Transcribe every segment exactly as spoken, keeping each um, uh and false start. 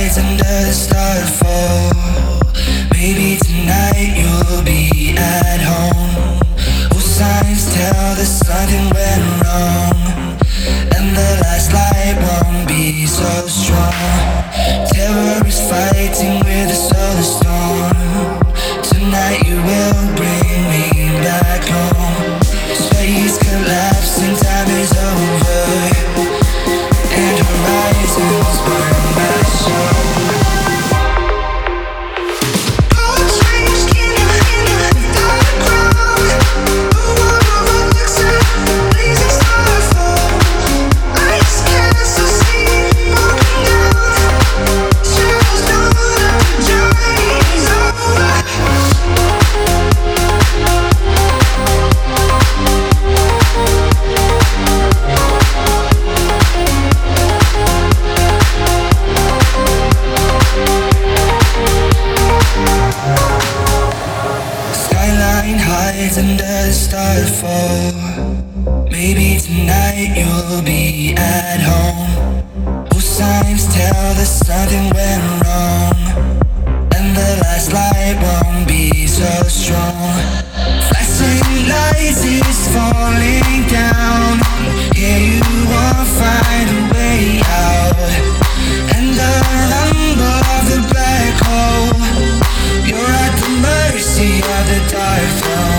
hides under the starfall. Maybe tonight you'll be at home. All signs tell that something went wrong, and the last light won't be so strong. Terror is fighting with a solar storm. Tonight you will bring me back home. Space collapsing, time is over, and horizons burn my soul. Hides under the starfall. Maybe tonight you'll be at home. All signs tell that something went wrong, and the last light won't be so strong. Flashing lights is falling down. Yeah, you won't find a way out. And the rumble of the black hole, you're at the mercy of the dark throne.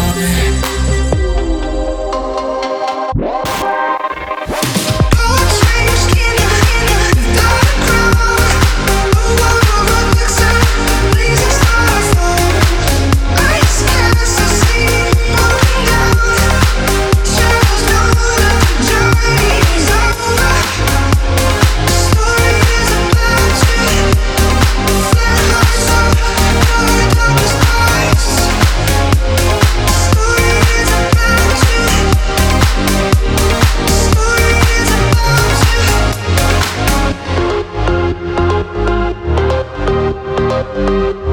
We'll be right back.